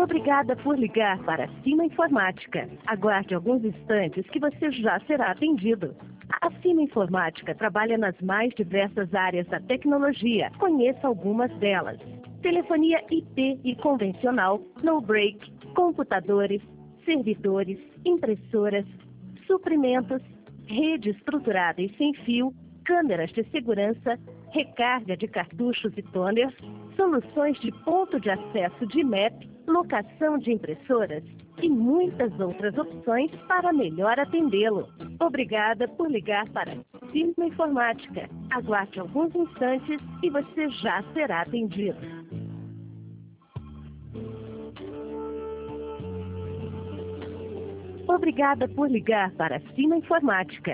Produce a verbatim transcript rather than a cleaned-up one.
Obrigada por ligar para a Cima Informática. Aguarde alguns instantes que você já será atendido. A Cima Informática trabalha nas mais diversas áreas da tecnologia. Conheça algumas delas. Telefonia I P e convencional, no break, computadores, servidores, impressoras, suprimentos, rede estruturada e sem fio, câmeras de segurança, recarga de cartuchos e toners, soluções de ponto de acesso de M A P, locação de impressoras e muitas outras opções para melhor atendê-lo. Obrigada por ligar para Cima Informática. Aguarde alguns instantes e você já será atendido. Obrigada por ligar para Cima Informática.